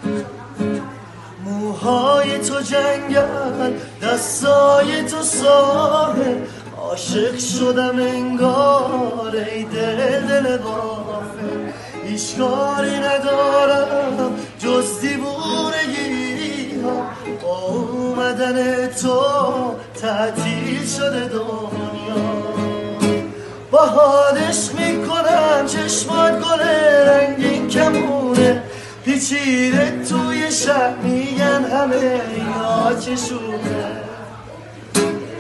موهای تو جنگل، دستای تو ساحل، عاشق شدم انگار ای دل غافل. هیچ کاری ندارم جز دیوونگی ها، با اومدن تو تعطیل شده دنیا. باهادش میکنم چشمات گل رنگین کمونه، پیچیده توی شب میگن همه اینا چشونه.